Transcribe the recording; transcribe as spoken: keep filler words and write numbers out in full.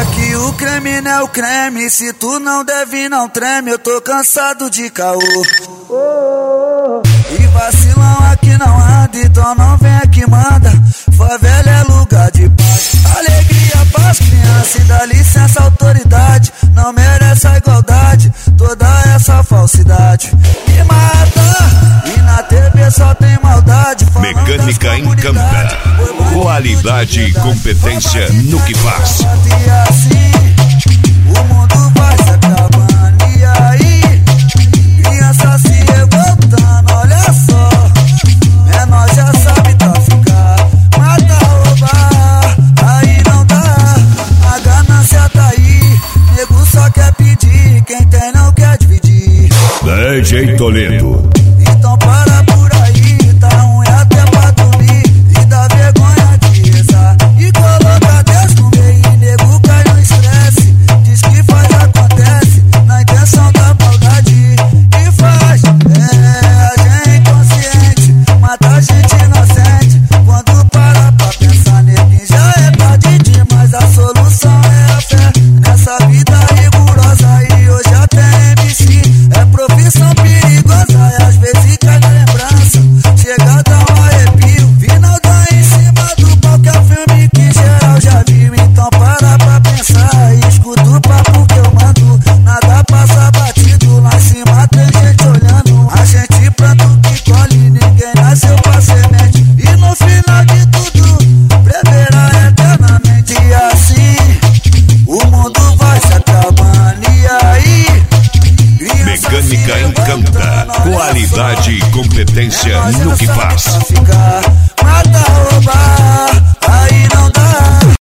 Aqui o creme não é o creme, se tu não deve não treme, eu tô cansado de caô. E vacilão aqui não anda, então não vem aqui manda. Favela é lugar de paz, alegria pras crianças e dá licença autoridade. Não merece a igualdade, toda essa falsidade me mata, e na T V só tem maldade. Mecânica Encanta, qualidade e competência no que faz. E assim, o mundo vai se acabando, e aí, criança se revoltando, olha só. Menor já sabe traficar, mata, roubar, aí não dá. A ganância tá aí, nego só quer pedir, quem tem não quer dividir. D J Toledo. Então para por aí, tá ruim até pra dormir, e dá vergonha de rezar e coloca Deus no meio, e nego cai no estresse, diz que faz, acontece, na intenção da maldade, e faz, é, a gente inconsciente, mata a gente inocente, quando para pra pensar neguinho já é tarde demais, a solução é a fé, nessa vida rigorosa, e hoje até M C é profissão perigosa, e às vezes cai na lembrança, chega a dar um arrepio, Vinalda em cima do palco é o filme que geral já viu, então para pra pensar e escuta o papo que eu mando, nada passa batido, lá em cima tem gente olhando, a gente planta o que colhe, ninguém nasceu pra semente, e no final de tudo, preverá eternamente, e assim, o mundo vai se acabando, e aí, Mecânica Encanta, qualidade e competência no que faz.